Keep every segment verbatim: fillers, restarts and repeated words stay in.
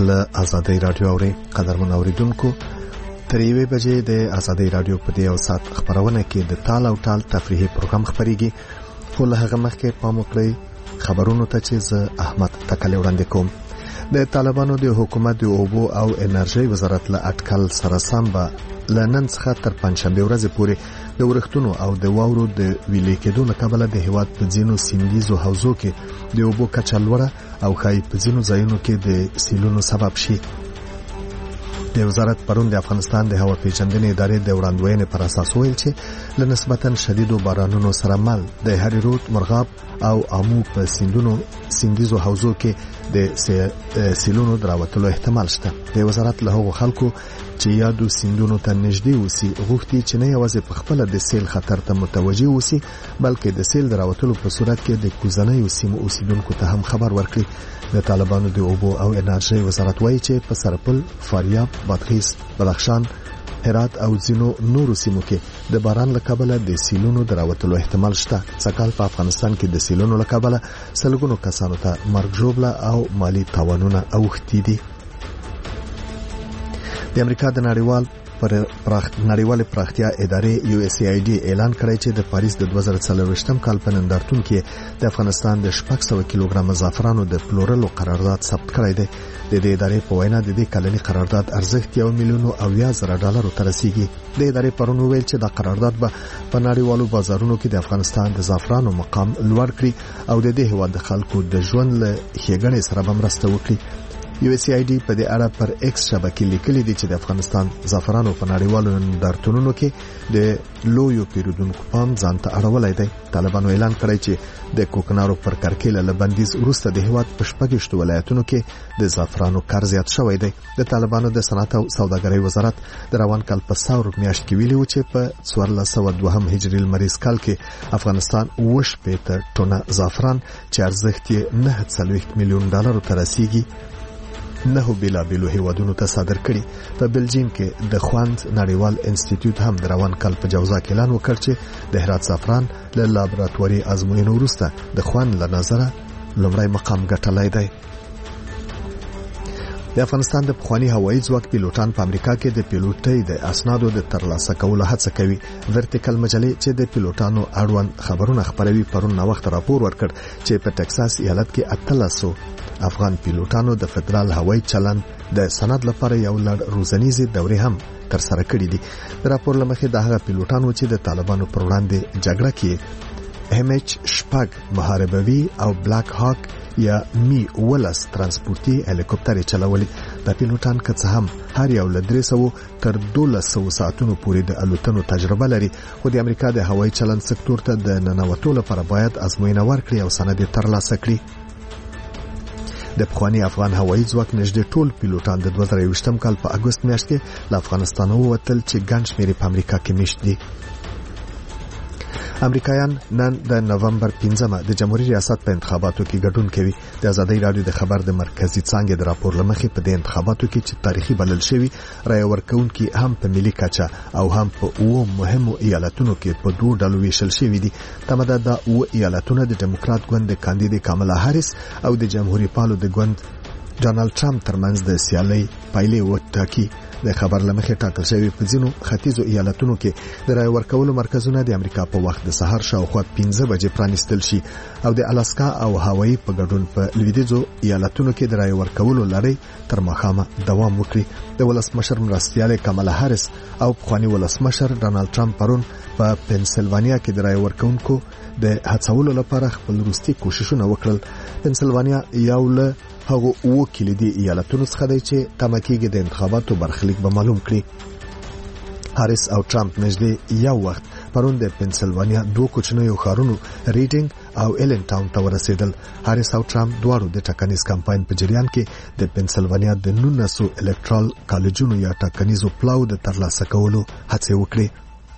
له آزادۍ رادیو اوري. قدرمن اوریدونکو، تر یوې بجې د آزادۍ رادیو په دې او سات خبرونه کې د تال او ټال تفریحي پروګرام خبريږي. خو له هغه مخکې پام وکړئ خبرونو ته چې زه احمد تکلی وړاندې کوم. د طالبانو د حکومت د اوبو او انرژي وزارت له اټکل سره سم به له نن څخه تر پنځشنبه ورځې پورې د ورښتونو او د واورو د ویلې کېدو له کبله د هیواد په ځینو سیندیزو حوزو کې د اوبو کچه لوړه او ښایي په ځینو ځایونو کې د سیلونو سبب شي. د وزارت پرون د افغانستان د هوا پیژندنې ادارې د وړاندوینې پر اساس ویل چې له نسبتاً شدیدو بارانونو سره مل د هری رود، مرغاب او امو په سیندونو سیندیزو حوزو کې د سیلونو دراوتلو احتمال شته. د وزارت له هغو خلکو چې یادو سیندونو ته نږدې اوسي غوښتي چې نه یوازې په خپل د سیل خطر ته متوجه اوسي، بلکې د سیل دراوتلو په صورت کې د کوزنۍ سیمو اوسیدونکو ته هم خبر ورکړي. د طالبانو د اوبو او انرژي وزارت وایي چې په سرپل، فاریاب، بادغیس، بدخشان، هرات او ځینو نورو سیمو کې د باران له کبله د سیلونو دراوتلو احتمال شته. سکهال په افغانستان کې د سیلونو له کبله سلګونو کسانو ته مرګ ژوبله او مالی تاوانونه اوښتي دي. د امریکا د نړیوال پر پراخ نړیوال پراختیا ادارې یو اس ای ډي اعلان کړی چې د پاریس د دوه زره څلوېښتم کال په نندارتون کې د افغانستان د شپږ سوه کیلوګرام زعفرانو د پلورلو قرارداد ثبت کړی دی. د دې ادارې په وینا د دې کلنی قرارداد ارزښت یو میلیون او اویا زره ډالرو ته رسیږي. د ادارې پرون ویل چې دا قرارداد به په نړیوالو بازارونو کې د افغانستان د زعفرانو مقام لوړ کړي او د دې هیواد د خلکو د ژوند له ښېګڼې سره به مرسته وکړي. یو اس ای ډي په دې اړه پر ایکس شبکې لیکلي دي چې د افغانستان زعفرانو په نړیوالو نندارتونونو کې د لویو پیرودونکو پام ځان ته اړولای دی. طالبانو اعلان کړی چې د کوکنارو پر کرکیله له بندیز وروسته د هیواد په شپږشتو ولایتونو کې د زعفرانو کار زیات شوی دی. د طالبانو د صنعت او سوداګرۍ وزارت د روان کال په ساور میاشت کې ویلي و چې په څوارلس سوه دوهم هجري لمریز کال کې افغانستان اوه شپېته ټنه زعفران چې ارزښت یې نهه څلوېښت میلیون ډالرو ته رسیږي نه بیلابیلو هیوادونو ته صادر کړي. په بلجیم کې د خوند نړیوال انسټیټیوټ هم د روان کال په جوزا کې اعلان وکړ چې د هرات زعفران له لابراتواري ازموینو وروسته د خوند له نظره لومړی مقام ګټلی دی. د افغانستان د پخوانی هوایي ځواک پیلوټان په امریکا کې د پیلوټۍ د اسنادو د ترلاسه کولو هڅه کوي. ورټیکل مجلې چې د پیلوټانو اړوند خبرونه خپروي پرون نوښت راپور ورکړ چې په ټکساس ایالت کې اتلسو افغان پیلوټانو د فدرال هوایي چلند د سند لپاره یو لړ روزنیزې دورې هم تر سره کړې دي. د راپور لمخې د هغه پیلوټانو چې د طالبانو پر وړاندې جګړه کې ام ایچ شپږ محاربوي او بلاک هاک یا می ولس ترانسپورتي هلیکوپټر چلولي. د پیلوټان که څه هم هر یو له درې سوه تر دولس سوه ساعتونو پورې د الوتنو تجربه لري، خو د امریکا د هوایي چلند سکتور ته د ننوتو لپاره باید ازموینه ورکړي او سند یې ترلاسه کړي. د پخوانی افغان هوایي ځواک نږدې ټول پیلوټان د دوه زره یوویشتم کال په اګوست میاشت کې له افغانستان ووتل چې ګڼ شمېر په امریکا کې میشت دي. امریکایان نن د نومبر پنځمه د جمهوریت ریاست په انتخاباتو کې ګډون کوي. د آزادۍ رادیو د خبر د مرکزی څانګې د راپور لمخې په دې انتخاباتو کې چې تاریخي بلل شوی رای ورکوونکي هم په ملي کچه او هم په اوه مهمو ایالتونو کې په دوه ډلو ویشل شوي دي. تمه ده د اوه ایالتونو د ډیموکرات ګوند د کاندید کاملا هاریس او د جمهوریت پالو د ګوند ډونالد ټرمپ ترمنځ د سیالۍ پایلې وټاکي. د خبر لمخې ټاکل شوی په ځینو ختیځو ایالتونو کې د رای ورکولو مرکزونه د امریکا په وخت د سهار شاوخوا پنځه بجې پرانیستل شي او د الاسکا او هاوایی په ګډون په لویدیځو ایالتونو کې د رای ورکولو لړۍ تر ماښامه دوام وکړي. د ولسمشر مرستیال کاملا هاریس او پخوانی ولسمشر ډونالد ټرمپ پرون په پنسلوانیا کې د رای ورکونکو د هڅولو لپاره خپل وروستي کوششونه وکړل. پنسلوانیا یو له هغه اوه کلیدي ایالتونو څخه دی چې تمه کېږي د انتخاباتو برخلیک به معلوم کړي. هاریس او ټرمپ نږدې یو وخت پرون د پنسلوانیا دوه کوچنیو ښارونو ریډینګ او ایلن ټاون ته ورسېدل. هاریس او ټرمپ دواړو د ټاکنیز کمپاین په جریان کې د پنسلوانیا د نولسو الکټرال کالجونو یا ټاکنیزو پلاو د ترلاسه کولو هڅې وکړي.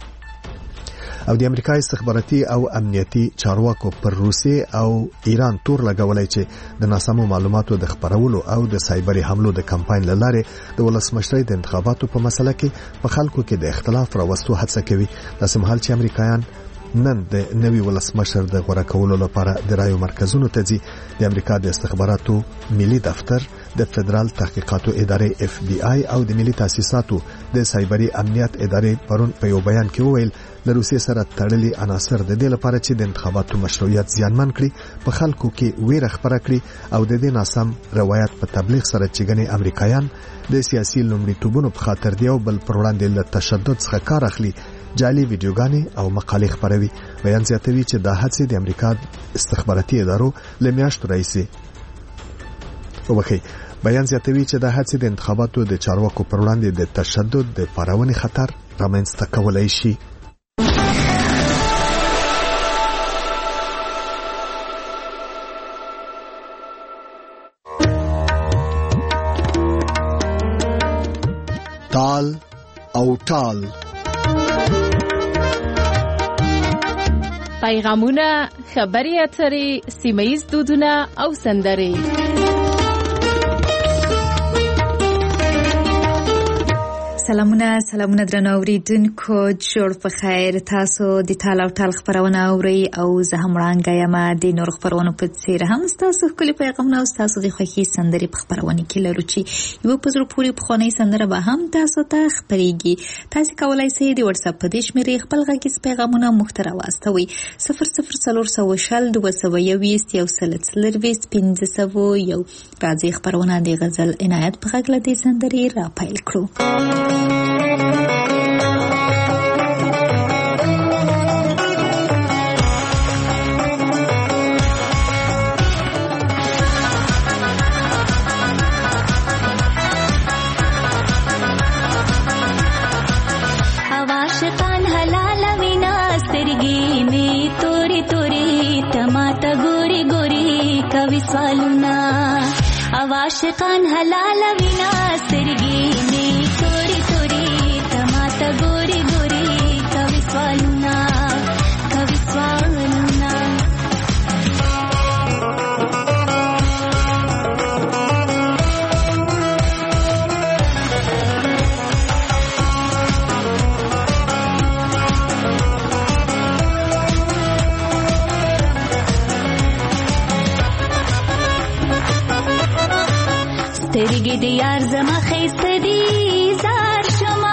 او د امریکا استخباراتي او امنیتي چارواکو پر روسیې او ایران تور لګولای چې د ناسمو معلوماتو د خپرولو او د سایبري حملو د کمپاین لاره د ولسمشرۍ د انتخاباتو په مسله کې په خلکو کې د اختلاف راوستو هڅه کوي. داسې مهال چې امریکایان نن د نوي ولسمشر د غوړه کولو لپاره د رایو مرکزونو ته ځي. د امریکا د استخباراتو ملي دفتر، د فدرال تحقیقاتو ادارې اف بی آی او د ملي تاسیساتو د سایبري امنیت ادارې پرون په یو بیان کې وویل د روسیې سره تړلي عناصر د دې لپاره چې د انتخاباتو مشروعیت زیانمن کړي، په خلکو کې ویره خپره کړي او د دې ناسم روایت په تبلیغ سره چې ګنې امریکایان د سیاسي لومړیتوبونو په خاطر دی او بل پر وړاندې له تشدد څخه کار اخلي، جعلي ویډیوګانې او مقالې خپروي. بیان زیاتوي چې دا هڅې د امریکا استخباراتي ادارو له میاشتو راهیسې وکړي. بیان زیاتوي چې دا هڅې د انتخاباتو د چارواکو پر وړاندې د تشدد د پارونې خطر رامنځته کولای شي. تال او ټال پیغامونه، خبري اترې، سیمه‌ییز دودونه او سندرې. سلامونه سلامونه درنو اوریدونکو، جوړ په خیر. تاسو د تال او ټال خبرونه اورئ او زه هم وړاندې یم د نور خبرونو په څیر هم تاسو خپل پیغامونه او تاسو د خوښي سندرې په خبرونه کې لرو چې یو په زړه پورې بخونی سندره به هم تاسو ته خبريږي. تاسو کولای شئ د واتس اپ په دې شمیرې خپل غږیز پیغامونه مختره واستوي صفر صفر صفر صفر شل دوه سوه یوویشت یو سل څلرویشت پنځه سوه یو. راځي خبرونه د غزل عنایت په غږ له دې سندرې را پیل کړو. आवाशिकान हलाल विना सिरगी में तोरी तोरी तमाता गोरी गोरी कवि स्वालुना कवि स्वालुना. سترګې د یار زما خیسته دي زار شما،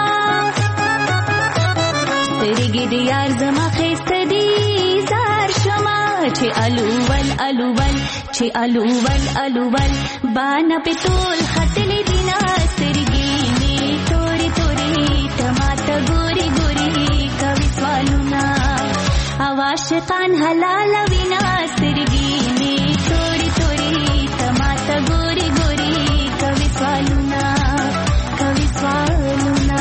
سترګې د یار زما خیسته دي زار شما. چې الوول الوول چې الوول الوول باندې په ټول خطلې دینا سترګې می توري توري تماته ګوري ګوري کوي سوالونه. عاشقان حلال وینا سترګې می توري توري تماته ګوري ګوري کوي سوالونه کوي سوالونه.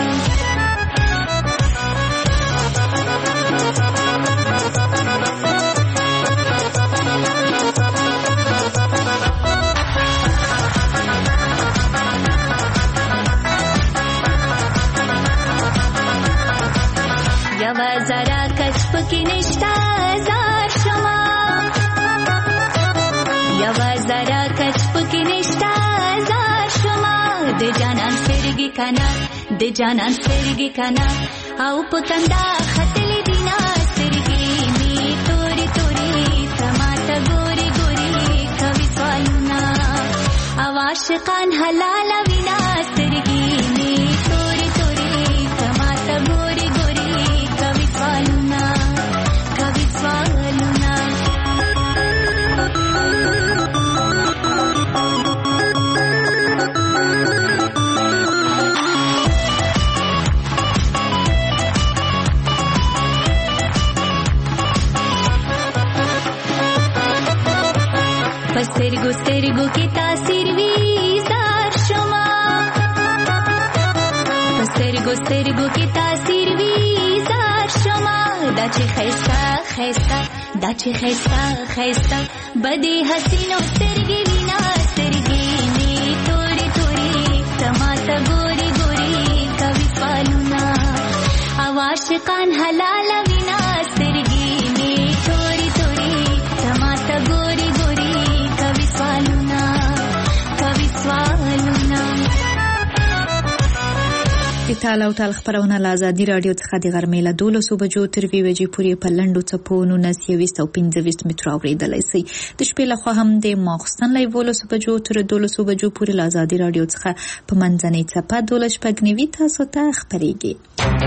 یوا زرا کچ پکی نشتا زار شما، یوا زرا کچ پکی نشتا زار شما. د جانان سرگی کنا د جانان سرگی کنا او پکندا خطلی دینا سرگی می توری توری تماتا گوری گوری کوي سوالونا. عاشقان حلال وینا سرگی می توری توری تماتا گوری گوری کوي سوالونا کوي سوالونا. سترګو سترګو کې تاثیر وی زار شما، سترګو سترګو کې تاثیر وی زار شما. دا چې خیستا خیستا دا چې خیستا خیستا بدی حسینو سترګې وینا سترګې می توری توری تماتا ګوري ګوري کوي سوالونه. عاشقان حلال وینا سترګې می توری توری تماتا ګوري ګوري کوي سوالونه کوي سوالونه. د ټال او ټال خبرونه له ازادي رادیو څخه د غرمې له دولسو بجو تر دوه بجې پورې په لنډو څپو نولس یویشت او پنځه ویشت مترو اورېدلی شئ. د شپې لخوا هم د ماخوستن له یولسو بجو تر دولسو بجو پورې له ازادي رادیو څخه په منځنۍ څپه دولس شپږ نوي تاسو ته خپرېږي.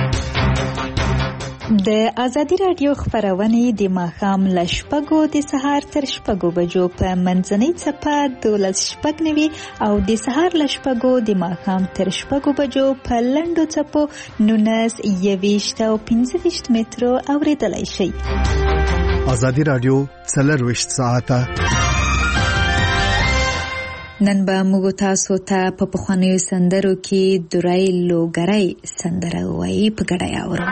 د ازادي رادیو خبرونه د ماښام له شپږو د سهار تر شپږو بجو په منځنۍ څپه دولس شپږ نوي او د سهار له شپږو د ماښام تر شپږو بجو په لنډو څپو نولس یویشت او پنځه ویشت مترو اورېدلی شئ. ازادي رادیو څلرویشت ساعته نن به موږ تاسو ته په پخوانیو سندرو کې درای لوګرای سندره وایي په ګډه اورو.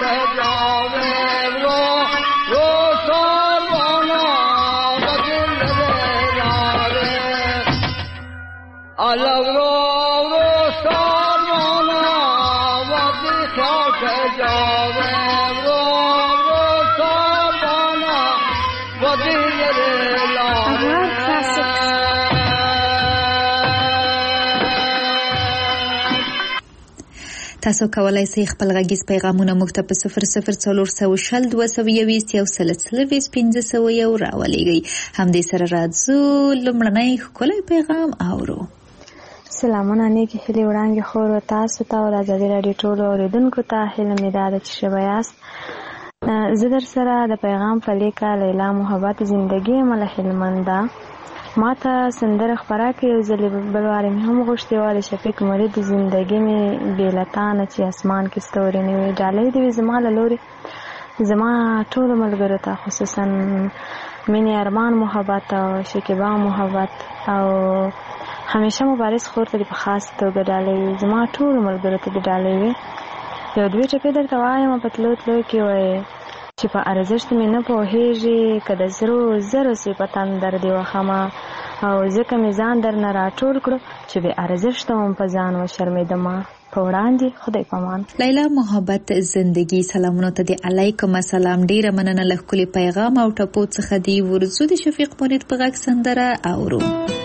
تاسو کولای شئ خپل غږیز پیغامونه موږ ته په صفر صفر څلور سوه شل دوه سوه یوویشت یو سل څلوېښت پنځه سوه یو راولېږئ. همدې سره راځو لومړنی ښکلی پیغام اورو. سلامونه نیکې هیلې وړاندې خورو تاسو ته او د ازادي راډیو ټولو اورېدونکو ته. هیله مې دا ده چې ښه به یاست. زه در سره د پیغام په لیکه لیلا محبت زندګي یم له هلمنده. ما ته سندره خپره کړې یو ځلې بل وارې مې هم غوښتې وه د شفیق مرید زندګي مې بې له تا نه چې اسمان کې ستوري نه وي. ډالۍ دې وي زما له لورې زما ټولو ملګرو ته، خصوصا مینې ارمان محبت او شکیبا محبت او همیشه مبارز خور ته په خاص توګه ډالۍ وي. زما ټولو ملګرو ته دې ډالۍ وي. یو دوې ټپې درته وایم په تلو تلو کې وایي چې په ارزښت مې نه پوهېږي که د زرو زرو سوی په تندر دې وخمه او ځکه مې ځان در نه راټول کړو چې بې ارزښته وم په ځان وشرمېدمه. په وړاندې خدای پامان. لیلا محبت زندگی سلامونو ته دې علیکم السلام. ډیره مننه له ښکلي پیغام او ټپو څخه دې ورځو د شفیق مرید په غږ سندره اورو.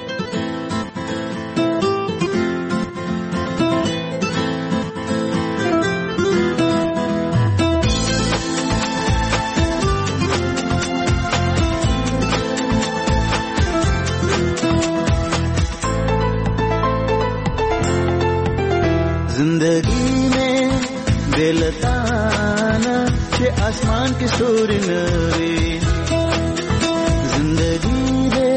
जिंदगी में बेलताना के आसमान के सूर्य नवे जिंदगी दे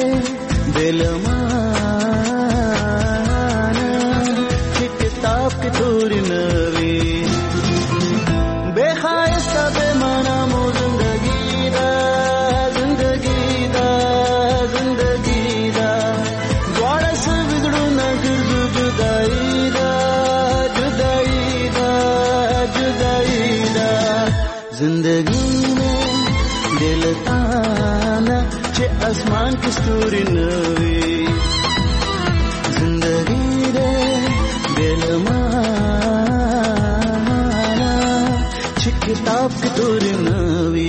बेलमाना के किताब के सूर्य नवे बेखायस्ता बेमाना मो जिंदगी दा जिंदगी दा जिंदगी दा द्वारा से बिगड़ू न गिरजू जुदाई जिंदगी में दिल ताना चे आसमान की स्तूरी नवी जिंदगी दे दिल माना चे किताब की तूरी नवी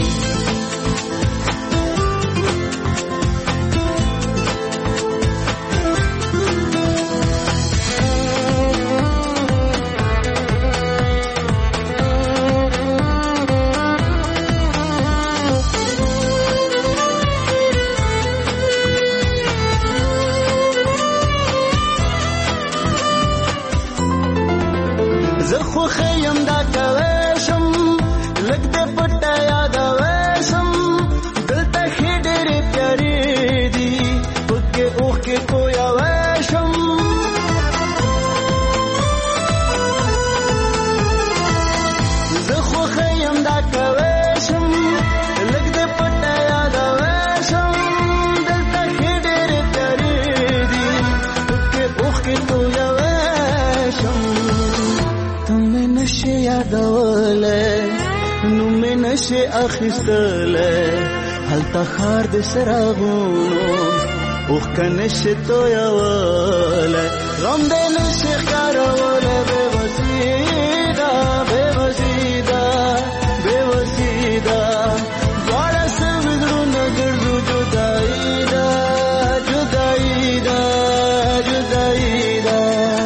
خیم دا کوشم لګ دې پټه یاد وشم دلته خېډېرې پیارې دي پکې اوښ کې کویا وشم زه خو خیم دا کوشم لګ دې پټه یاد وشم دلته خېډېرې پیارې دي پکې اوښ کې کویا وشم تمه نشه یادوله نو مې نشه اخیستله هلته خار د سراغونو اوخ کنشه تویوله غم دې نشه ښکاروله بې وسیده بې وسیده بې وسیده دواړه سوي زړونه ګرځو جدایي ده جدایي ده جدایي ده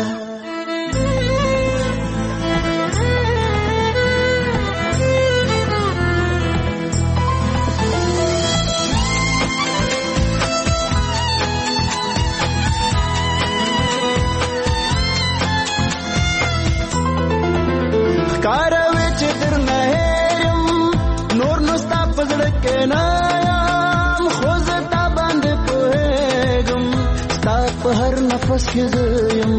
هر نفس کې زیم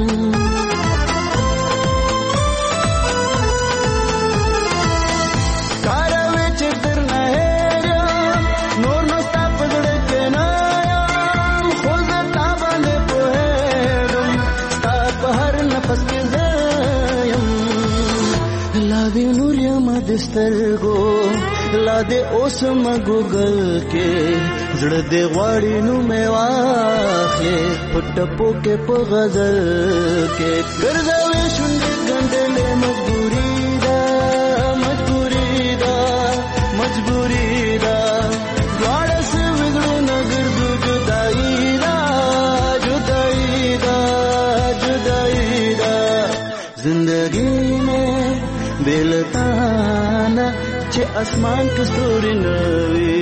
کاروي چې تر نه هېرم نور نو ستا په زړه کې نه یم خو زه تا باندې پوهېږم ستا په هر نفس کې زیم لا دی نور یم د سترګو لا دې اوس ما ګوګل کې زړه دې غواړي نو مې واخلې پټ پوکې په غزل کې ګرځوي شونډې ګنډلې مجبوري ده مجبوري ده مجبوري ده دواړه سوي زړونه ګرځو جدایي ده جدایي ده جدایي ده زندگی میں بلتانا چه اسمان کے ستوری نوی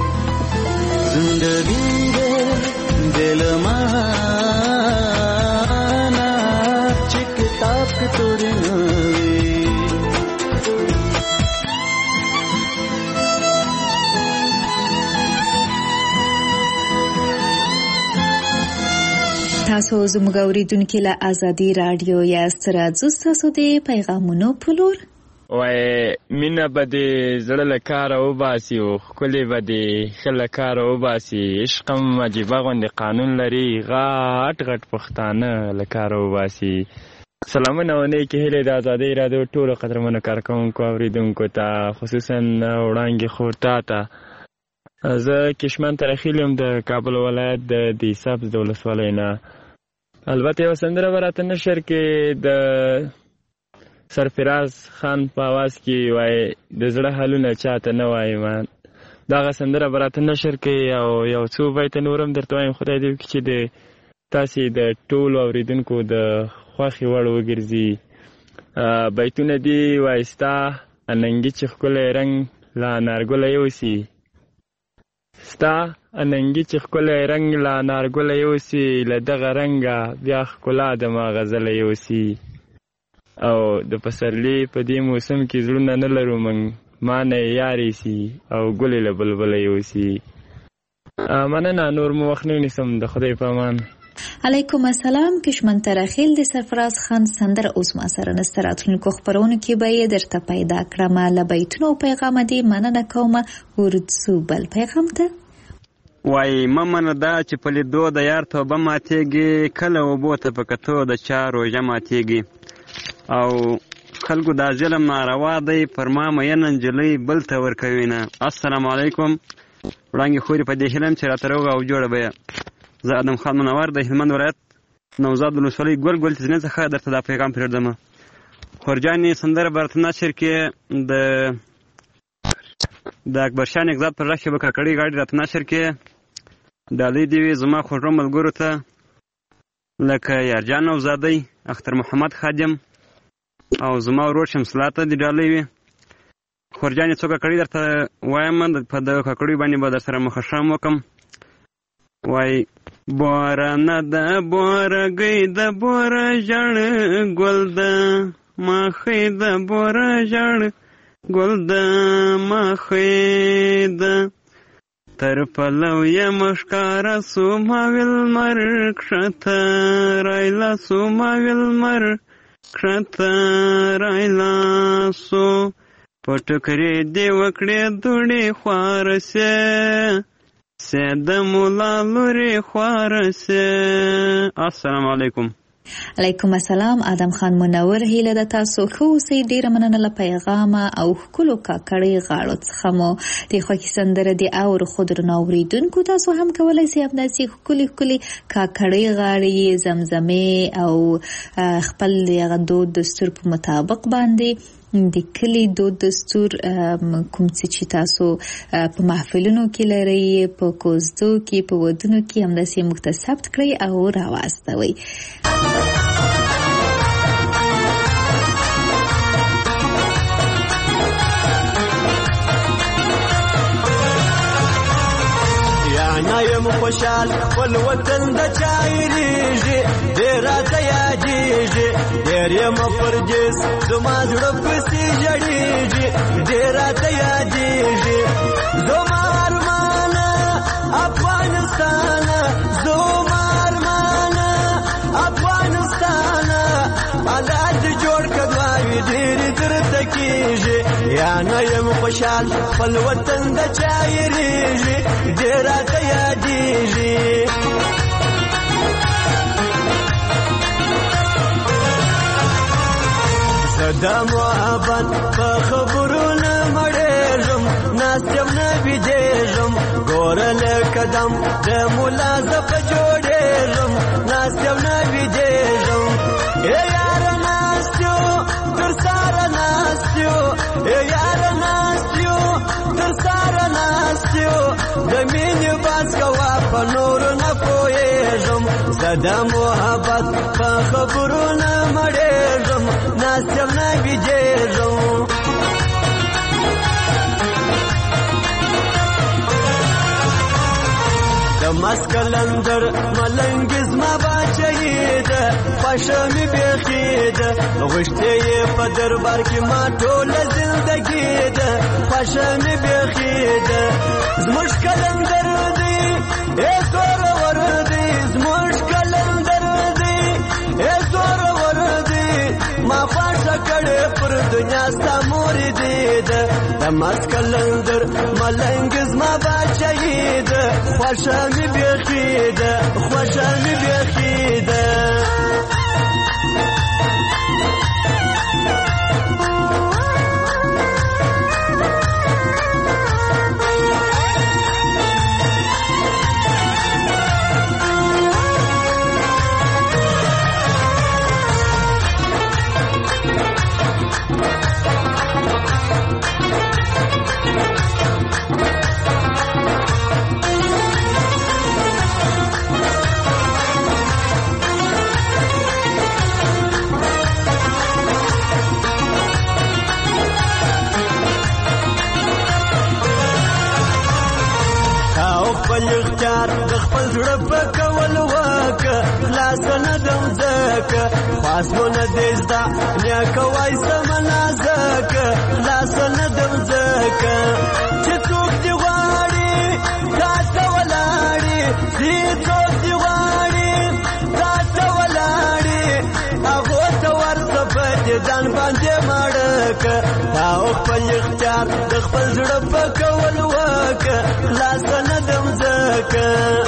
زندگی دے دل مانا چه کتاب کے توری نوی تاسو زموږ اوریدونکو له ازادي رادیو یا ستراتو تاسو د پیغامونو پلور وای مینا بده زړه له کار او باسي او خپلې بده خله کار او باسي عشقم مجيبه غوند قانون لري غاټ غټ پښتانه له کار او باسي سلامونه ونه کې هله د ازادي رادیو ټولو قدرمنو کارکونکو اوریدونکو ته خصوصا وړاندې خورتا ته زه کشمن ترخیلم د کابل ولایت د دیساب دولت ولینا البته یو سندره ورته نشر کې د سرفراز خان په आवाज کې وای د زړه حالونه چاته نه وای مان دا سندره ورته نشر کې او یو څو بیت نورم درته وایم خدای دې چې د تاسو د ټول اوریدونکو د خوخي وړ وګرځي بیتونه دی وایستا اننګي چې خپل رنگ لا نارګل یوسي ستا اننګي چې خپل رنگ لا نارګل یوسي له دغه رنگه بیا خپل د ما غزل یوسي او د پسرلی په دې موسم کې زړونه نه لرو من ما نه یاري سي او ګلې له بلبل یوسي مننه نور مو وخت نه نیسم د خدای په امان علیکم السلام کشمن ترخیل د سرفراز خان سندر اوس ما سره نستراتونکو خبرونه کې به درته پیدا کړم له بیتونو پیغام دی مننه کوم ورڅو بل پیغام ته وای ممنه دا چې په لیدو د یار توبه ماتېږي کله وبوته په کتو د چا روژه ماتېږي او خلکو دا ظلم ناروا دی پر ما مین نجلۍ بل ته ورکوي نه السلام علیکم وړانګې خورې په دې هیلم چې راته روغه او جوړه به زه ادم خان منور د هلمند ولایت نوزاد ولسوالۍ ګل ګل تزنې څخه درته دا پیغام پرېږدم خورجانې سندره به راته نشر کې د د اکبرشاه نګزاد پر رخ به کاکړۍ غاړې راته نشر کې ډالۍ دې وي زما خوږو ملګرو ته لکه یارجان نوزادی اختر محمد خادم او زما ورور شمس الله ته دې ډالۍ وي خورجانې څو کاکړۍ درته وایم په دغه کاکړۍ باندې به در سره مخشم وکړم وای بارانه د بورګۍ د بور ژړ ګل د مخې د بور ژړ ګل د مخې د تر پلو یم ښکاره سو ما ویل مر کښته رایله سو ما ویل مر کښته رایله سو په ټکرې دې وکړې دوړې خوارسې سید مولا لوري خوارسه السلام علیکم علیکم السلام ادم خان منور هیله د تاسو خو سي ډیر مننه له پیغام او کلو کا کړي غاړو څخه مو د خوښي سندره دی او خودر نوریدونکو تاسو هم کولای شئ خپل سي کلی کلی کا کړي غاړي زمزمه او خپل دغه دود دستور په مطابق باندې د کلی دود دستور کوم چې تاسو په محفلونو کې لري په کوزدو کې په ودونو کې هم د سي مکتسب کړی او راوستوي یم خوشحال خپل وطن د چایریږي ډېر راته یادېږي ډېر یم پردیس زما زړه پسې ژړېږي ډېر راته یادېږي زما ارمانه افغانستانه زما ارمانه افغانستانه الله دې جوړ کړي ډېرې درته کېږي یا نه یم خوشحال خپل وطن د چایریږي ډېر راته یادېږي زدا محبت په خبرو نه مړېږم ناستم نه بېدېږم ګوره له قدم د ملا زه په جوړېږم ناستم نه بېدېږم ای یاره ناستیو تر ساره ناستیو ای یاره ناستیو تر ساره ناستیو د مینې باز کوه په نورو نه پوهېږم زه د محبت په خبرو نه مړېږم ناستم نه بېدېږم د مسکلندر ملنګ زما باچهی ده خوښه مې بیخي ده غوښتې یې په دربار کې ما ټوله زندګي ده خوښه مې بیخي ده زموږ کلندر دی ای زورور دی زموږ کلندر دی ای زورور دی ما خوښه کړې پر دنیا ستا مورې دی ده د مسکلندر ملنګ زما باچهی ده خوښه مې بیخي ده خوښه مې بیخي ده اختیار د خپل زړه په کول وکه خلاص نه دم ځکه خاصونه دې زده نیکه وای سمنا ځکه خلاص نه دم ځکه چې څوک دې غواړي تا ته ولاړي چې څوک دې غواړي تا ته ولاړي هغو ته ورته په دې ځان باندې مړکه تا خپل اختیار د خپل زړه په کول وکه خلاص نه دم ځکه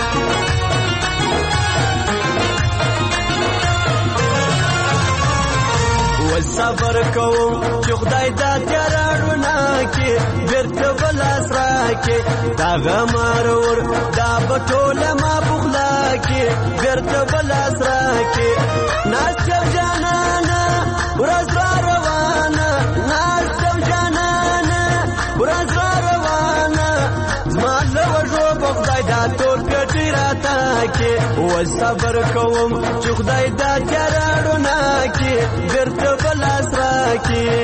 صبر کوم چې خدای دا تیاره رڼا کې بېرته به لاس راکړي دغه مارور دا به ټوله ما بخلا کې بېرته به لاس راکړي ناستم جانانه ورځ را روانه ناستم جانانه ورځ را روانه زما له وږو به خدای دا تور کټي راته کې اوس صبر کوم چې خدای دا تیاره رڼا کې بېرته به لاس راکړي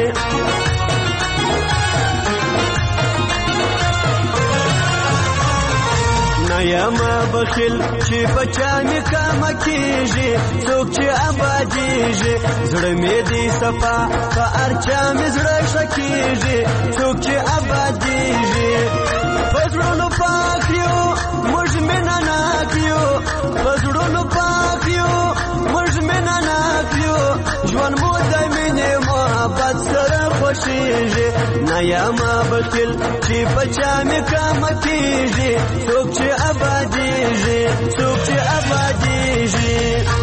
نه یم بخیل چې په چا مې کمه کېږي څوک چې ابادېږي زړه مې دې صفا په هر چا مې زړه ښه کېږي څوک چې ابادېږي په زړونو پاک یو موږ مینه ناک یو په زړونو پاک یو موږ مینه ناک یو ژوند مو د مینې محبت سره خوښېږي نه یم بخیل چې په چا مې کمه کېږي څوک چې ابادېږي څوک چې ابادېږي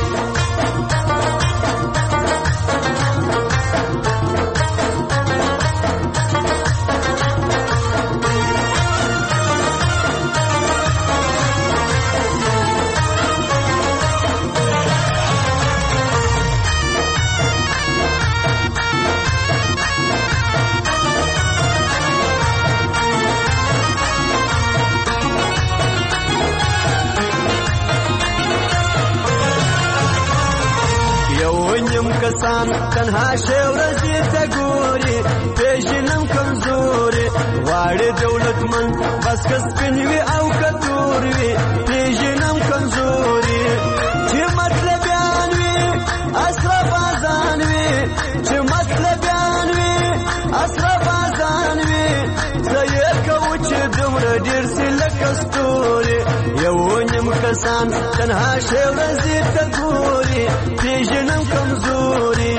کسان تنها شی ورځې ته ګوري پېژنم کمزوري غواړي دولتمند بس که سپین وي او که تور وي پېژنم کمزوري چې مطلبیان وي اشرف ازان وي چې مطلبیان وي اشرف ازان وي زه یې کوو چې دومره ډېر سي لکه ستوري یو نیم کسان تنها شی ورځې ته ګوري پېژنم کمزوري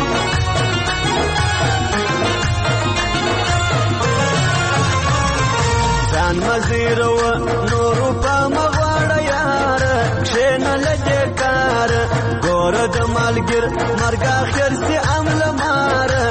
ځان مزیرو نورو په مغواړه یار کښېنه له دې کار ګوره د مالګر مرګ اخر سي عمله مار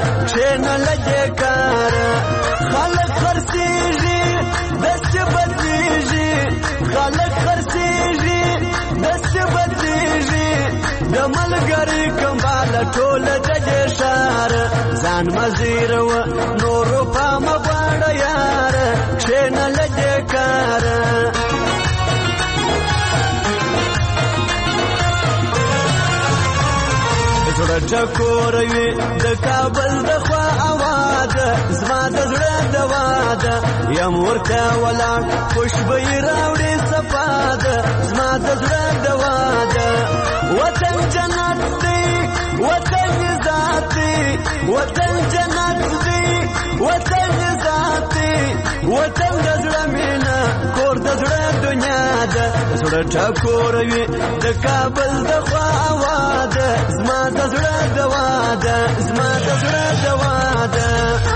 ټول د دې ښار ځان مزیر و نورو پام غواړه یار کښېنه له دې کاره زړه ټکوروي د کابل د خوا اواز زما د زړه دوا ده یم ورته ولاړ خوشبويي راوړي صفا ده زما د زړه دوا ده وطن جنت دی وطن ذات دی وطن جنت دی وطن ذات دی وطن د زړه مینه کور د زړه دنیا ده زړه ټکوروي د کابل د خوا اواز زما د زړه دوا ده زما د زړه دوا ده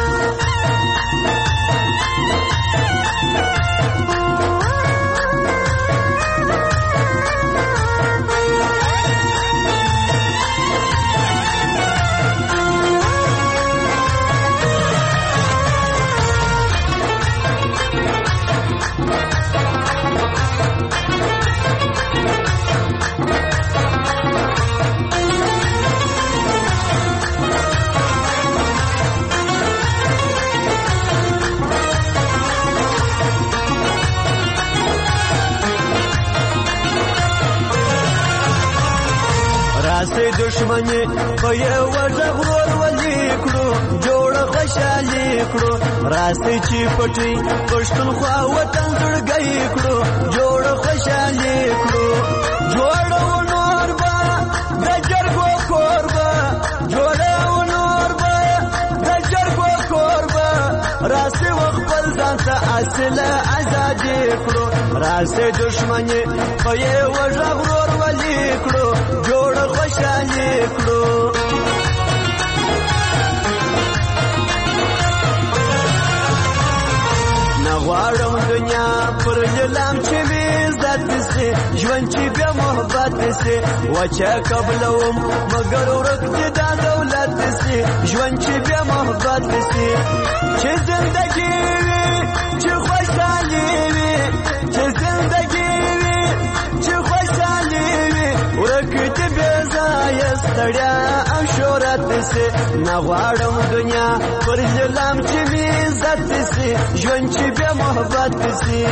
راستي دشمني په یو ځغ ور ولي کړو جوړه خوشالي کړو راستي چې پټي پښتونخوا وطن زړګي کړو جوړه خوشالي کړو جوړو نور با د جرګو کوربه جوړو نور با د جرګو کوربه راستي خپل ځان ته اصل ازادي کړو راستي دشمني په یو ځغ ور ولي کړو جوړه خوشالي کړو نغواړم دنیا پر لیلام چې وي عزت سي ژوند چې بیا محبت سي وچه قبلوم مگر ورک دي دا دولت سي ژوند چې بیا محبت سي چې زندگی وي چې خوشالي وي چې زندگی وي چې خوشالي وي ورک دي بې ځایه ستړیا او شهرت سي نغواړم دنیا پر لیلام چې وي عزت سي ژوند چې بیا محبت سي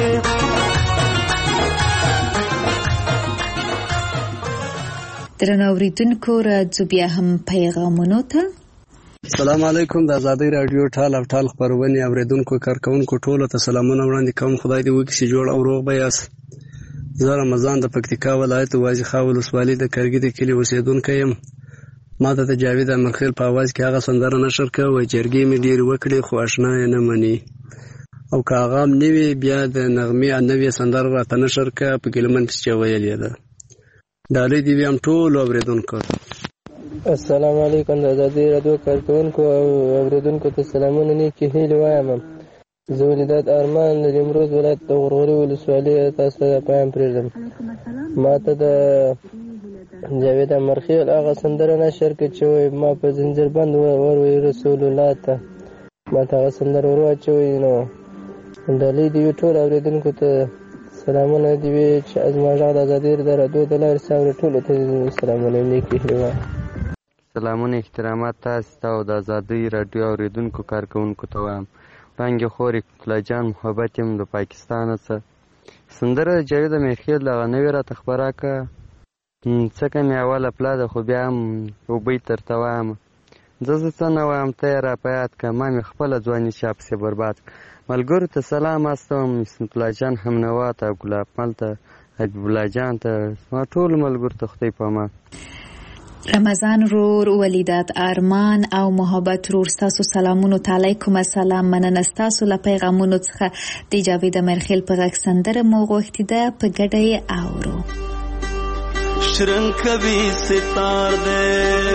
درنو اوریدونکو راځو بیا هم پیغامونو ته السلام علیکم د ازادي رادیو ټال او ټال خبرونه اوریدونکو کارکونکو ټولو ته سلامونه وړاندې کوم خدای دې وکړي چې جوړ او روغ به یاست زه رمضان د پکتیکا ولایت وازیخا ولسوالۍ د کرګي د کلي اوسیدونکی یم ما ته د جاوید امرخیل په اواز کې هغه سندره نشر کړه وایي جرګې مې ډېرې وکړې خو اشنا یې نه مني او که هغه هم نه وي بیا د نغمې نوې سندره راته نشر کړه په ګیلمن پسې چې ویلې ده ډالۍ دې وي هم ټولو اورېدونکو السلام علیکم د ازادي رادیو کارکونکو او اورېدونکو ته سلامونه نیکې هیلې وایم زه ولیدات ارمان د نیمروز ولایت د غرغوري ولسوالۍ تاسو ته پیغام پرېږدم ما ته د جاوید امرخیل هغه سندره نشر کړه چې وایي ما په زنځیر بند وروي رسول الله ته ما ته هغه سندره ور واچوئ نو ډالۍ دې وي ټولو اورېدونکو ته سلامونه دې وي چې زما غږ د ازادي رادیو د لارې څاوري ټولو ته سلامونه نیکې هیلې وایم سلامونه احترامات تاسو ته او د ازادي رادیو اورېدونکو کارکونکو ته وایم وړانګې خورې کله جان محبت یم د پاکستانه څه سندره د جاوید امرخیل هغه نوې راته خپره کړه څکه مې اوله پله ده خو بیا هم اوبۍ درته وایم زه زه څه نه وایم ته یې راپه یاد کړه ما مې خپله ځواني چا پسې برباد کړه ملګرو ته سلام استوم اسمت الله جان همنوا ته ګلاب مل ته حبیب الله جان ته ما ټولو ملګرو ته خدای په امان رمضان رور ولیدات ارمان او محبت رور ستاسو سلامونو ته علیکم السلام مننه ستاسو له پیغامونو څخه د جاوید امرخیل په غږ سندره مو غوښتې ده په ګډه یې اورو شرنګ کوي ستار دې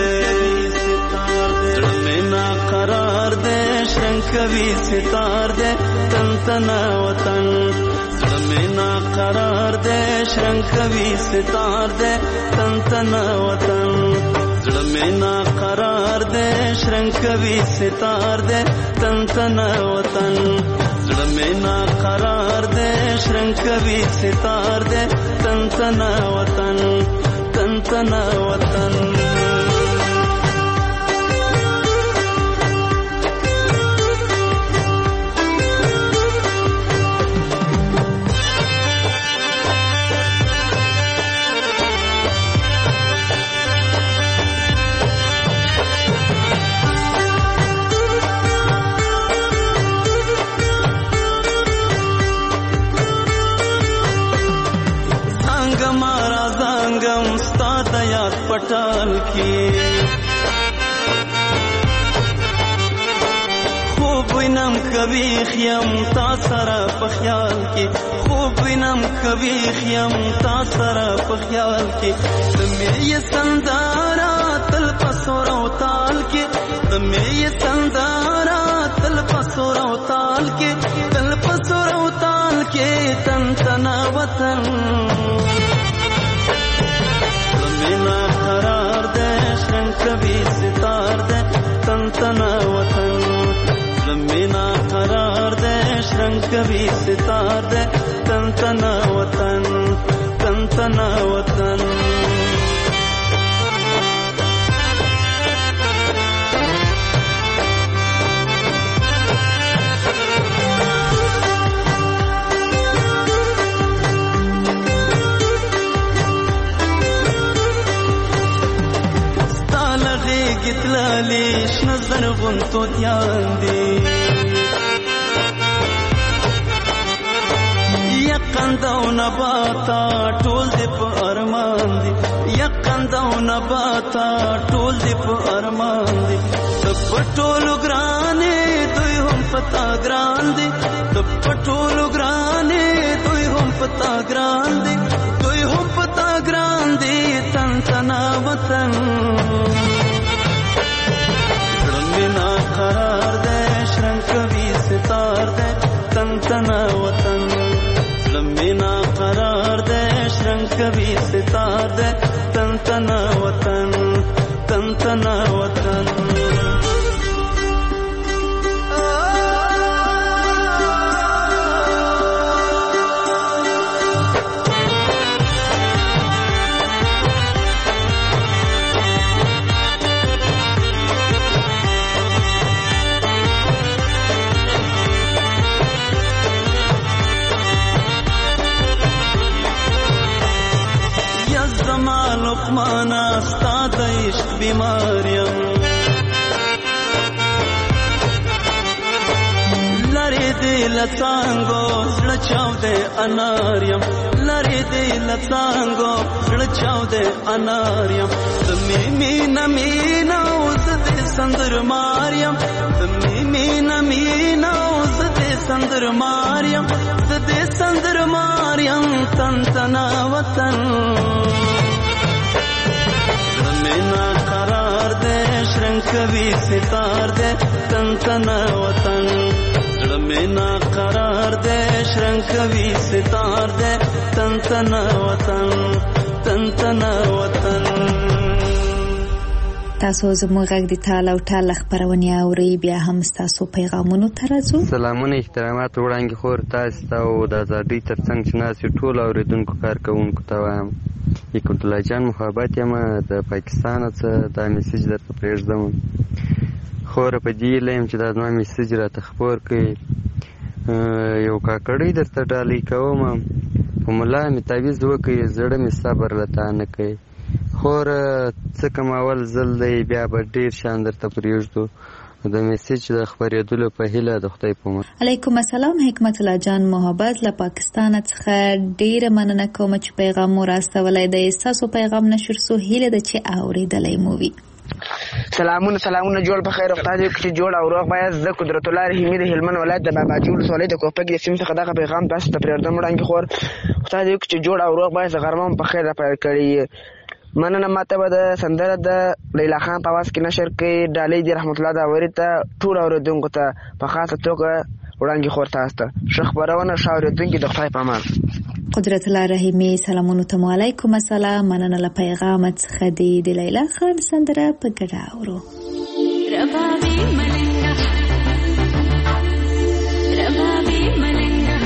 زړه مې نا قرار دې شرنګ کوي ستار دې تن تنا وطن زړه مې نا قرار دې شرنګ کوي ستار دې تن تنا وطن زړه مې نا قرار دې شرنګ کوي ستار دې تن تنا وطن زړه مې نا قرار دې شرنګ کوي ستار دې تن تنا وطن تن تنا وطن کې خوب وینم کوي خیم تا سره په خیال کې خوب وینم کوي خیم تا سره په خیال کې تمې یې سندارا تل پسور او تال کې تمې یې سندارا تل پسور او تال کې تل پسور او تال کې تن تنا وطن مینا قرار دے شرنگ کبھی ستار دے تن تنا وطن مینا قرار دے شرنگ کبھی ستار دے تن تنا وطن تن تنا وطن گتلالی شنظر غنتو دیان دی یقندو نباتا ټول دی په ارمان دی یقندو نباتا ټول دی په ارمان دی تب ټولو ګرانې دوی هم پتا ګران دی تب ټولو ګرانې دوی هم پتا ګران دی دوی هم پتا ګران دی تن تنا وطن مینا قرار دے شرنگ کبھی ستار دے تن تنا وطن مینا قرار دے شرنگ کبھی ستار دے تن تنا وطن تن تنا وطن لقمانا ستا د عشق بیماریم لری دی لڅانګو زړه چاودې اناریم لری دی لڅانګو زړه چاودې اناریم تمې مینا مینا اوس دې سندر ماریم تمې مینا مینا اوس دې سندر ماریم دې سندر ماریم تن تنا وطن مینا قرار دے شرنگ کبھی ستار دے تن تنا وطن مینا قرار دے شرنگ کبھی ستار دے تن تنا وطن تن تنا وطن تاسو زموږ غږ د ټال او ټال خبرونه اوري بیا هم تاسو پیغامونو ته راځو سلامونه احترامات وړاندې خور تاسو ته او د ازادۍ ترڅنګ چې ناس ټول اوریدونکو کارکوونکو ته وایم یکم الله جان محبت یم د پاکستان څخه دا میسج درته پرېږدم خور په دې لیم چې دا زما میسج راته خبر کړي یو کاکړی درته ډالۍ کوم په ملا مې تعویض وکړي زړه مې صبر لته نه کوي خور څه کوم اول ځل دی بیا به ډېر شان درته پرېږدو د میسج د خبرېدلو په هیله د خدای په امان علیکم السلام حکمت الله جان محبت له پاکستان څخه ډېره مننه کوم چې پیغام مو راستولی دی ستاسو پیغام نشر سو هیله ده چې اورېدلی مو وي سلامونه سلامونه جوړ په خیر وخت دې چې جوړ او روغ باید زه قدرت الله رحیمی د هلمند ولایت د باباجي ولسوالۍ د کوپک د سیمې څخه دغه پیغام تاسو ته پرېږدم وړاندې خور خدای دې چې جوړ او روغ باید غرمه په خیر را پیل کړي مننه ماته به د سندره د لیلا خان په اواز کې نشر کوي ډالۍ دې رحمت الله داوري ته ټول اورېدونکو ته په خاصه توګه وړاندې خور تاسو ته ښه خپرونه ښه اورېدونکي د خدای په امان قدرت الله رحیمی سلامونه ته علیکم السلام مننه له پیغام څخه دی د لیلا خان سندره په ګډه اورو ربابي ملنګا ربابي ملنګا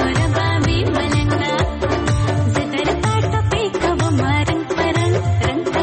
रंग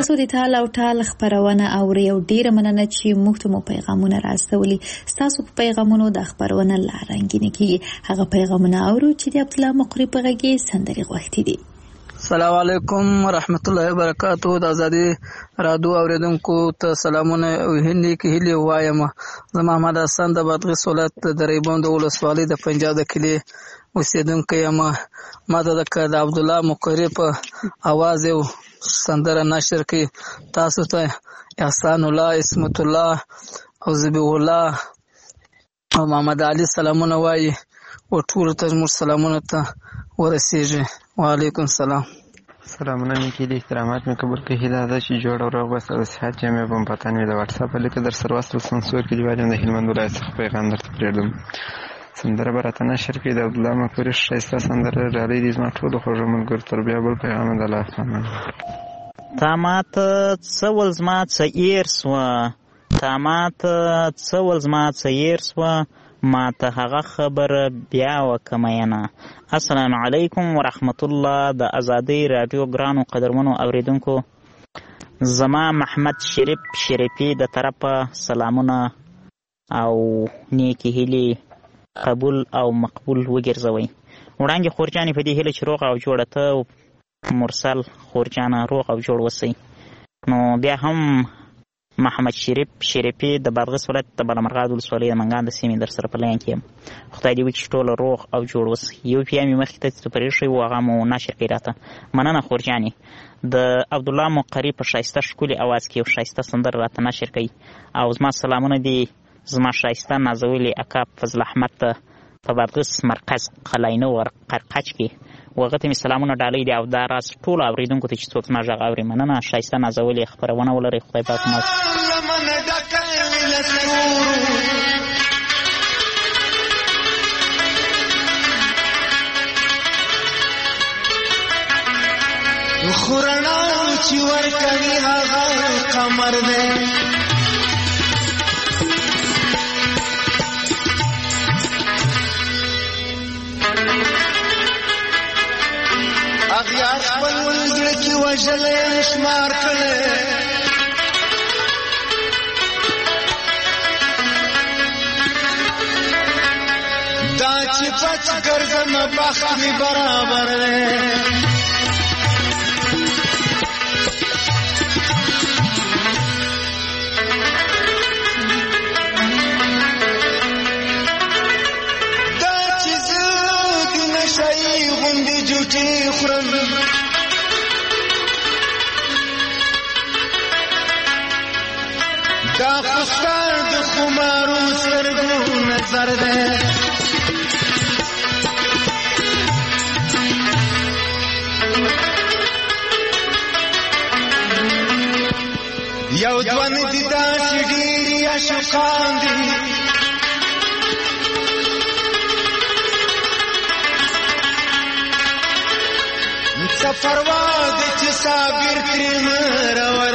تاسو د ټال او ټال خبرونه اوري او ډیره مننه چې موږ ته مو پیغامونه راستولي. تاسو په پیغامونو د خبرونه لارنګینه کیږي هغه پیغامونه اورو چې د عبد الله مقری په غږی سندري غوښتي دي. السلام علیکم ورحمت الله وبرکاتہ. د ازادي رادیو اوریدونکو ته سلامونه او هندي کې هلي وایم. زه محمد حسن د بادغیس ولایت د ریبوند ولسوالۍ د پنجاب د کلی اوسیدونکی یم. ما ته د عبد الله مقری په اواز یو سندره نشر کړي. تاسو ته احسان الله، اسمت الله او ذبیح الله او محمد علي سلامونه وایي او ټول ته زموږ سلامونه ته ورسیږي. وعلیکم السلام. سلامونه نیکی د احترامات مې قبول کړي. هیله ده چې جوړ او روغ بس او صحت جامع بم پتن مې د واتس اپ لیک در سره واستل سنسور کې دیوالم د هلمند ولایت څخه پیغام درته پرېږدم. سندره براته نشر کړي د عبد الله مقری ښایسته سندره ډالۍ دي زما ټولو خوږو ملګرو تر بیا بل پیغام د الله پامان. تا ماته څه ول زما څه ایر سوه، تا ماته څه ول زما څه ایر سوه، ما ته هغه خبره بیا وکه مینه. السلام علیکم ورحمت الله. د ازادۍ راډیو ګرانو قدرمنو اوریدونکو، زما محمد شریف شریفي د طرفه سلامونه او نیکی هیلې قبول او مقبول وګرځوئ. وړانګې خورجانې په دې هیله چې روغ او جوړه ته مرسل خورجانه روغ او جوړ وسئ. نو بیا هم محمد شریف شریفي د بادغیس ولایت د بالامرغاد ولسوالۍ د منګان د سیمې در سره په لاین کې یم. خدای دې وکړي چې ټوله روغ او جوړ اوسئ. یو پیام یې مخکې ته چې پرېښی و هغه مو نشر کړي راته. مننه خورجانې. د عبدالله مقری په ښایسته ښکلي اواز کې یو ښایسته سندره راته نشر کوي او زما سلامونه دي زما ښایسته نازولي اکا فضل احمد ته په بادغیس مرکز قلعه نو قرقچ کې وغه ته مې سلامونه ډالۍ دي او دا راز ټولو اورېدونکو ته چې څوک زما غږ اوري مننه. ښایسته نازولي خپرونه ولرئ. خدای پاک مو خورنا چې ورکوي هغه قمر دی اغیار خپل زړه کې وژلی شمار کړی دا چې پچ ګرځم بخت مې برابر دی جوټي خورم دا خسار د خمارو سترګو نظر ده یو ځوان دي داسې ډېرې عاشقان دي سفروا د چې صابر ترې مرور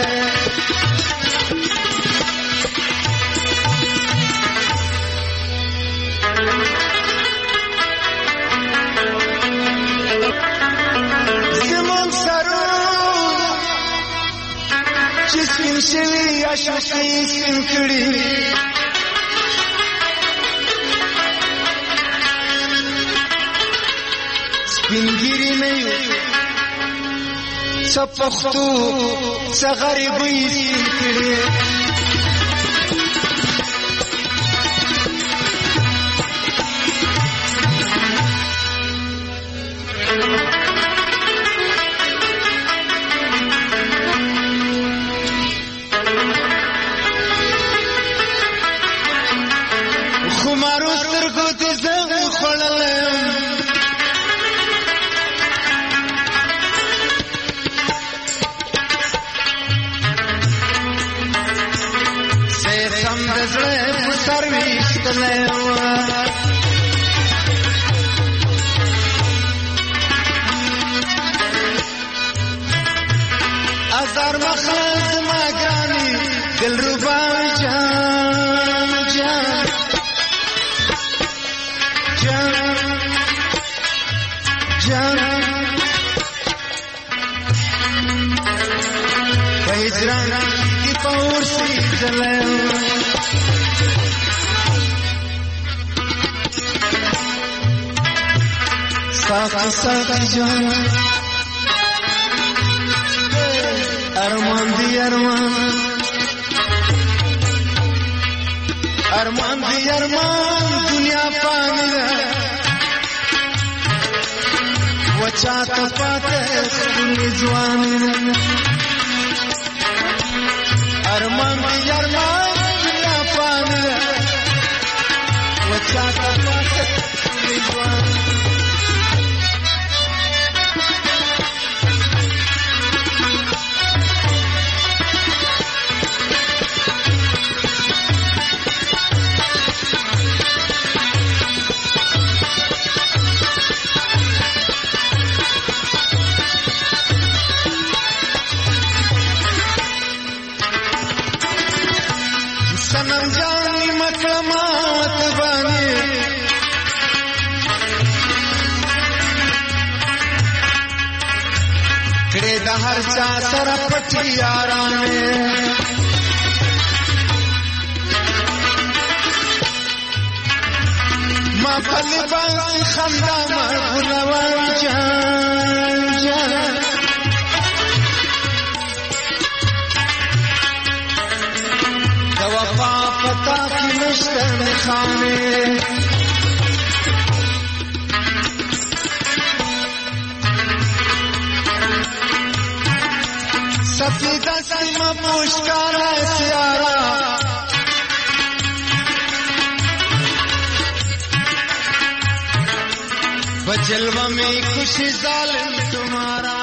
زمون سرو چې سپین شوي عاشقۍ سپین کړي سپینګیري نه یو څه پښتو څه غریبۍ سپین کړي خمارو سترګو ته زنګ خوړلی زړه په سر ویشتلی وه ازار مخه زما ګرانې دلربا جان جان جان جان هجران کی پور سی جلے ساقی ساقی جان ارمان دی ارمان ارمان دی ارمان دنیا پانی وچاتا پاتے سکولی جوانی ارمان دی ارمان دنیا پانی وچاتا پاتے سکولی جوانی सनम जानी मकमात बानी कड़े दहर चा सर पटियारा में माँ पली बांगी खंदा मर बुलवान जान जान वफा पता की मुश्तन खाने सफीदा सीमा पुष्कारा सियारा बजलवा में खुशी जालिम तुम्हारा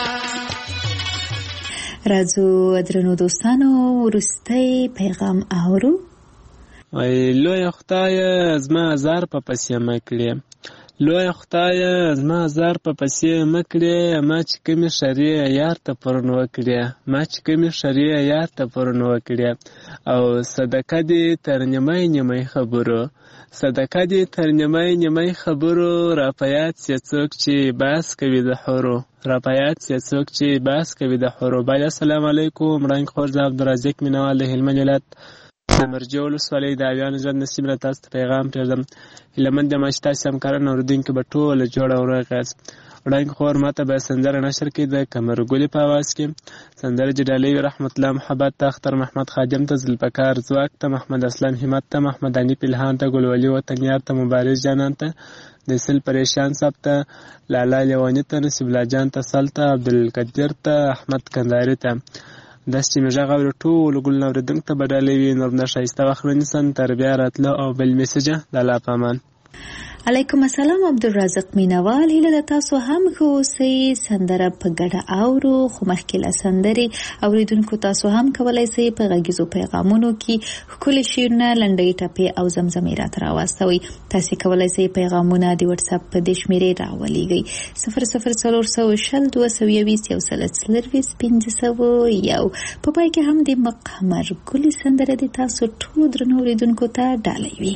راځو درنو دوستانو وروستی پیغام اورو. وای لوی خدای زما زار په پسې مکړې لوی خدای زما زار په پسې مکړې ما چې کومې شریع یار ته پرون وکړې ما چې کومې شریع یار ته پرون وکړې او صدقه دې تر نیمای نیمای خبرو صدقه دې تر نیمای نیمای خبرو را پیات سي څوک چې باس کوي د حورو را پیات سي څوک چې باس کوي د حورو. بل السلام علیکم رنګ خور ز عبدالرزاق مینوال د هلمند ولایت مرجول سولې د اویان ژوند نصیب را تاسو پیغام پرېږدم هلمند د ماشتا سم کارن اوردونکو به ټول جوړ او راغاس رنګ خور ماته به سندره نشر کې د کمر ګلی په आवाज کې سندره جډالي رحمت الله محبت ته اختر محمد خادم ته ذوالفقار زواک ته محمد اسلام همت ته محمد علي پلهان ته ګلولي وطنیار ته مبارز جانان ته د سل پریشان صاحب ته لالا لیوانی ته نصیب الله جان ته سلطه عبدالقدیر ته احمد کنداري ته داسې مې غږ اوري ټول ګلونه اورېدونکو ته بدلې وي نور نه ښایسته وخت ونیسن تر بیا راتله او بل میسجه د الله په امان. علیکم السلام عبدالرزاق مینوال هیله د تاسو هم ښه اوسئ. سندره په ګډه اورو خو مخکې له سندرې اوریدونکو تاسو هم کولی شئ په غږیزو پیغامونو کې ښکلي شعرونه لنډۍ ټپې او زمزمې راته راواستوئ. تاسې کولی شئ پیغامونه د وټساپ په دې شمېرې راولېږئ صفر صفر څلور سوه شل دوه سوه یویشت یو سل څلرویشت پنځه سوه یو. په پای کې هم د مقمر ګلې سندره د تاسو ټولو درنو اوریدونکو ته ډالۍ وي.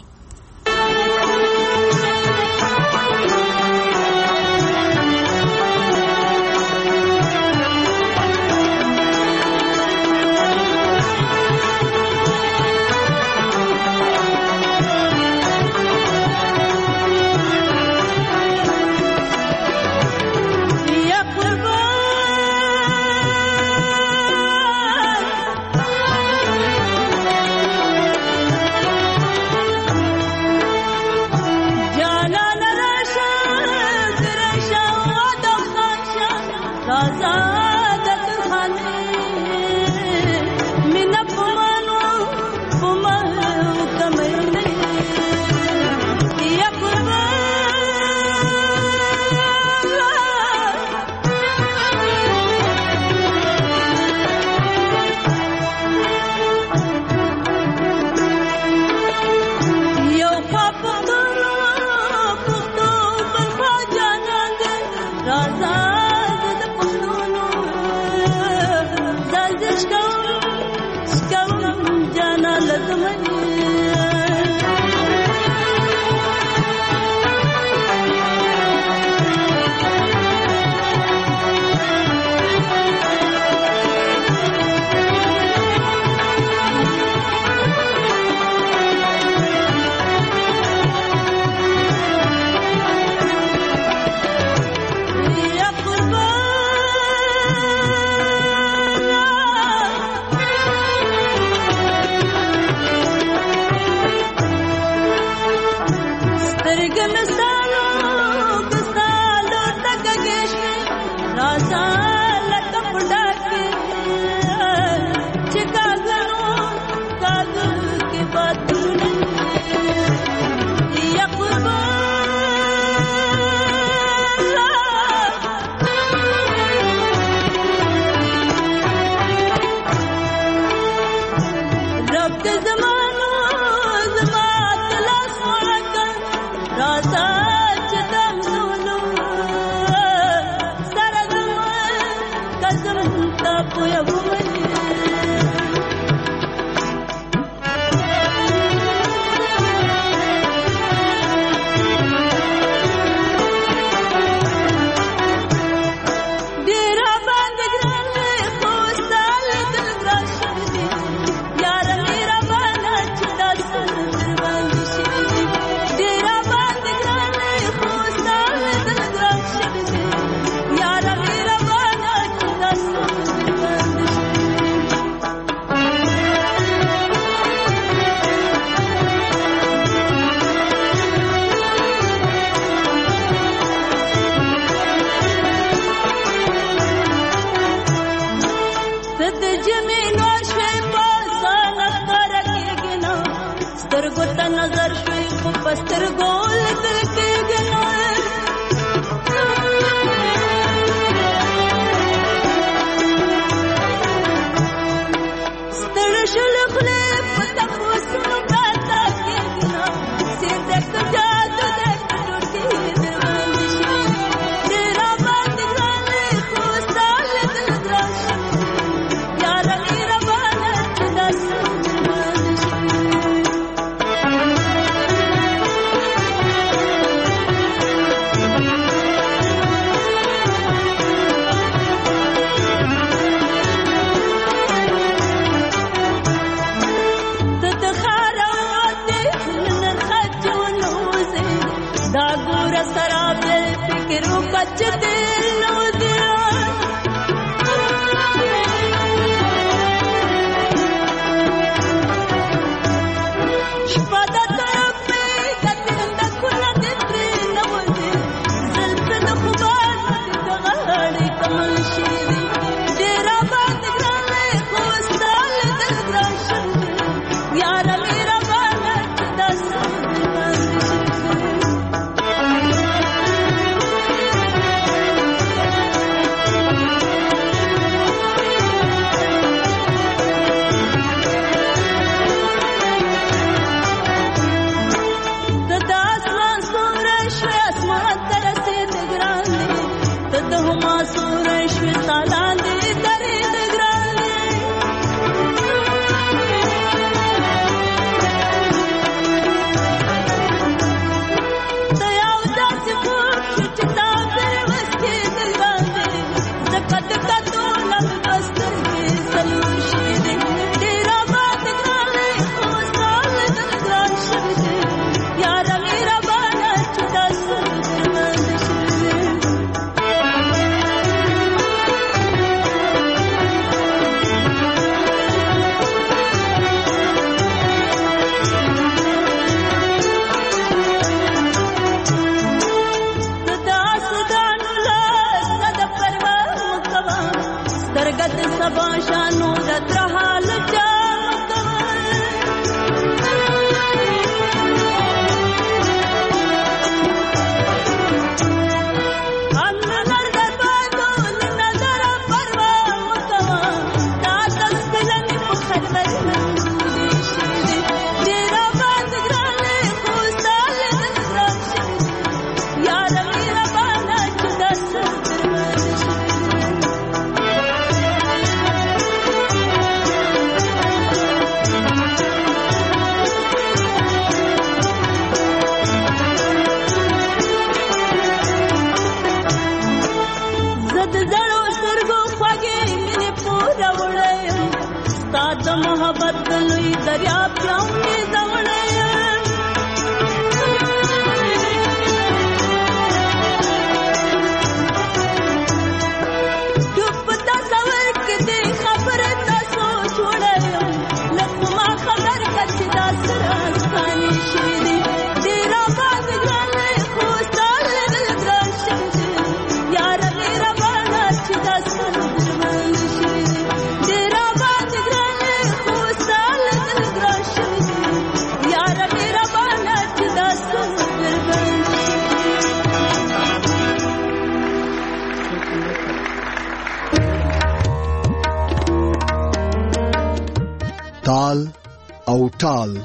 تال او ټال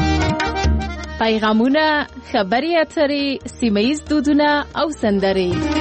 پیغامونه، خبري اترې، سیمه ییز دودونه او سندرې.